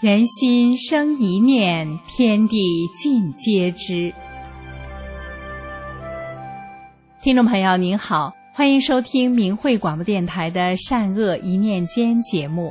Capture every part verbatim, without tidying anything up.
人心生一念，天地尽皆知。听众朋友您好，欢迎收听明慧广播电台的善恶一念间节目。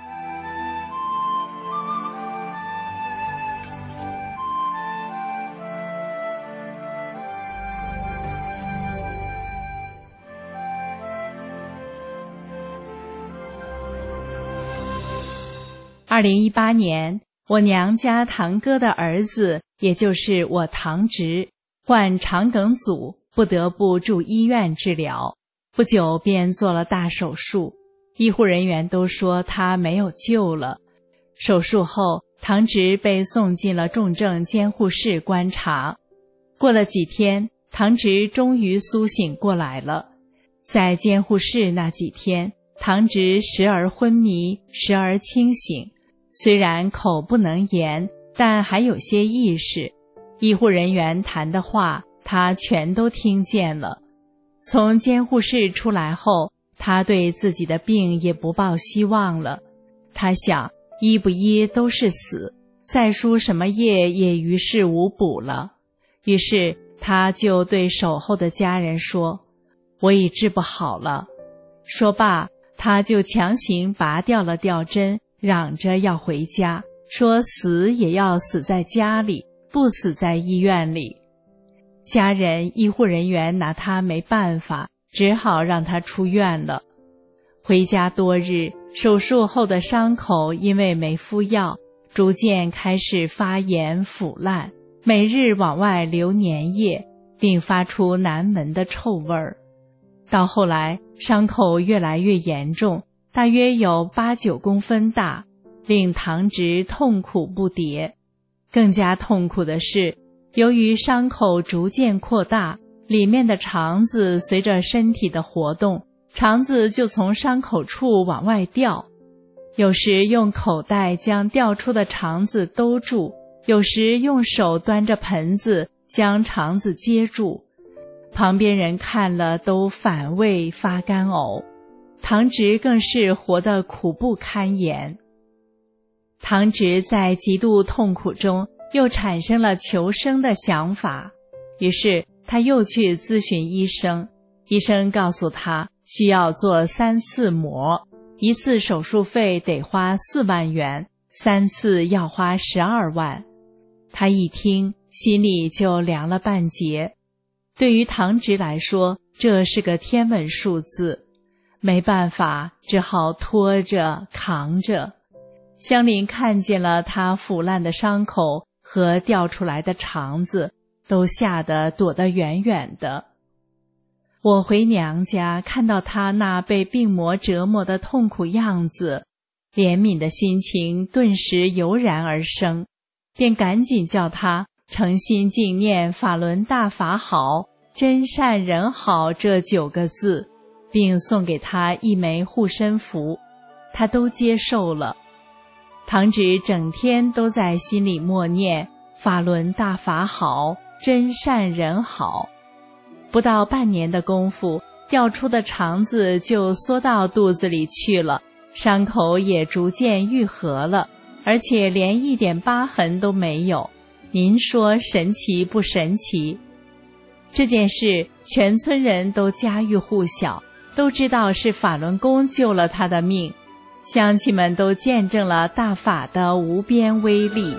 二零一八年，我娘家堂哥的儿子，也就是我堂侄，患肠梗阻，不得不住医院治疗。不久便做了大手术，医护人员都说他没有救了。手术后，堂侄被送进了重症监护室观察。过了几天，堂侄终于苏醒过来了。在监护室那几天，堂侄时而昏迷，时而清醒。虽然口不能言，但还有些意识。医护人员谈的话，他全都听见了。从监护室出来后，他对自己的病也不抱希望了。他想，医不医都是死，再输什么业也于事无补了。于是他就对守候的家人说：“我已治不好了。”说罢，他就强行拔掉了吊针，嚷着要回家，说死也要死在家里，不死在医院里。家人、医护人员拿他没办法，只好让他出院了。回家多日，手术后的伤口因为没敷药，逐渐开始发炎腐烂，每日往外流粘液，并发出难闻的臭味儿。到后来，伤口越来越严重，大约有八九公分大，令堂侄痛苦不迭。更加痛苦的是，由于伤口逐渐扩大，里面的肠子随着身体的活动，肠子就从伤口处往外掉。有时用口袋将掉出的肠子兜住，有时用手端着盆子将肠子接住。旁边人看了都反胃发干呕。堂侄更是活得苦不堪言。堂侄在极度痛苦中又产生了求生的想法，于是他又去咨询医生。医生告诉他需要做三次模，一次手术费得花四万元，三次要花十二万。他一听，心里就凉了半截。对于堂侄来说，这是个天文数字。没办法，只好拖着扛着。香菱看见了他腐烂的伤口和掉出来的肠子，都吓得躲得远远的。我回娘家，看到他那被病魔折磨的痛苦样子，怜悯的心情顿时油然而生，便赶紧叫他诚心敬念法轮大法好，真善人好这九个字，并送给他一枚护身符，他都接受了。堂侄整天都在心里默念法轮大法好，真善人好。不到半年的功夫，掉出的肠子就缩到肚子里去了，伤口也逐渐愈合了，而且连一点疤痕都没有。您说神奇不神奇？这件事全村人都家喻户晓，都知道是法轮功救了他的命，乡亲们都见证了大法的无边威力。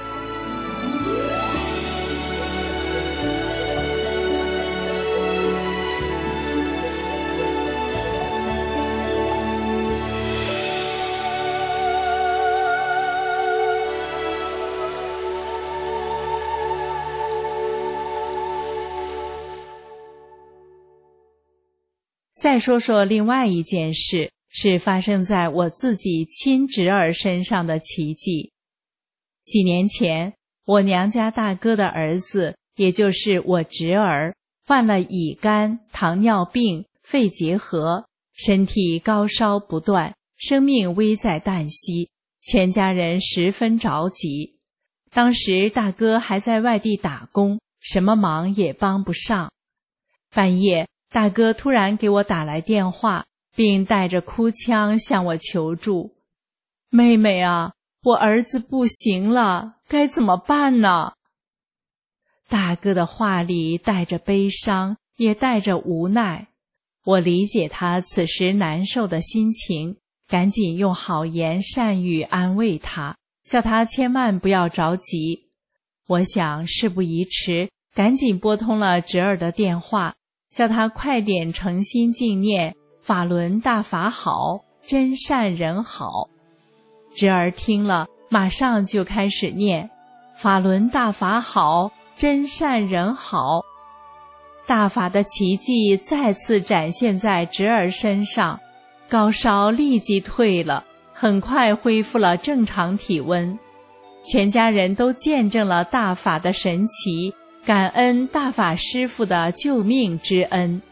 再说说另外一件事，是发生在我自己亲侄儿身上的奇迹。几年前，我娘家大哥的儿子，也就是我侄儿，患了乙肝、糖尿病、肺结核，身体高烧不断，生命危在旦夕，全家人十分着急。当时大哥还在外地打工，什么忙也帮不上。半夜，大哥突然给我打来电话，并带着哭腔向我求助：“妹妹啊， 我儿子不行了，该怎么办呢？”大哥的话里带着悲伤，也带着无奈。我理解他此时难受的心情，赶紧用好言善语安慰他，叫他千万不要着急。我想事不宜迟，赶紧拨通了侄儿的电话，叫他快点诚心敬念法轮大法好，真善人好。侄儿听了，马上就开始念法轮大法好，真善人好。大法的奇迹再次展现在侄儿身上，高烧立即退了，很快恢复了正常体温。全家人都见证了大法的神奇，感恩大法师父的救命之恩。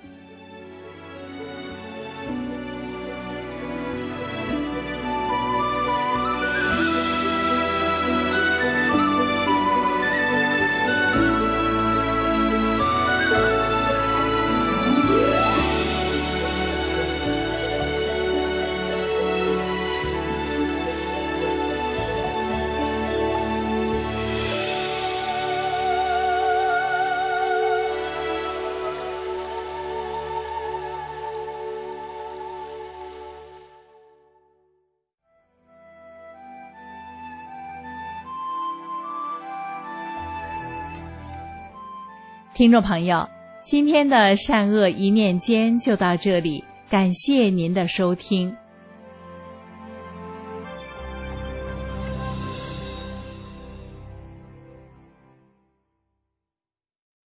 听众朋友，今天的善恶一念间就到这里，感谢您的收听。